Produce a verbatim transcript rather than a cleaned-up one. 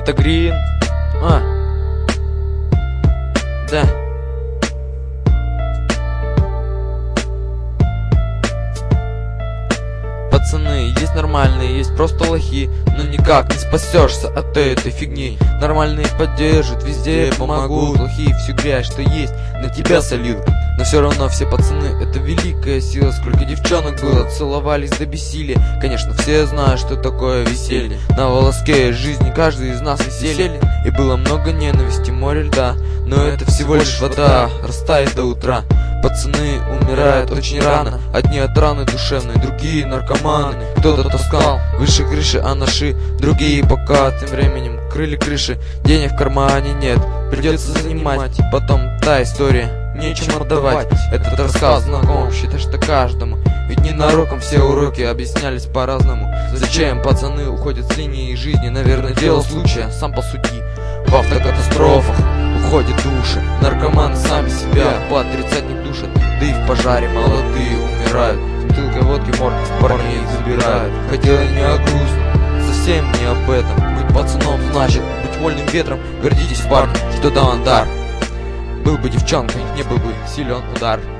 Это Грин. А. Да. Пацаны, есть нормальные, есть просто лохи, но никак не спасешься от этой фигни. Нормальные поддержат, везде помогут, лохи всю грязь, что есть, на тебя сольют. Но все равно все пацаны — это великая сила. Сколько девчонок было, целовались до бессилия. Конечно, все знают, что такое веселье. На волоске жизни каждый из нас веселье. И было много ненависти, море льда, но это всего лишь вода, растает до утра. Пацаны умирают очень рано, одни от раны душевной, другие наркоманы. Кто-то таскал выше крыши, а наши другие пока тем временем крыли крыши. Денег в кармане нет, придется занимать. Потом та история, нечем отдавать. Этот рассказ знаком, считай, что каждому. Ведь ненароком все уроки объяснялись по-разному. Зачем пацаны уходят с линии жизни? Наверное, дело случая, сам посуди. В автокатастрофах уходят души, наркоманы сами себя по тридцатник душат. Да и в пожаре молодые умирают, бутылкой водки морг парней забирают. Хотел я не о грустном, совсем не об этом. Быть пацаном значит быть вольным ветром. Гордитесь, парни, что дан дар. Был бы девчонкой, не был бы силен удар.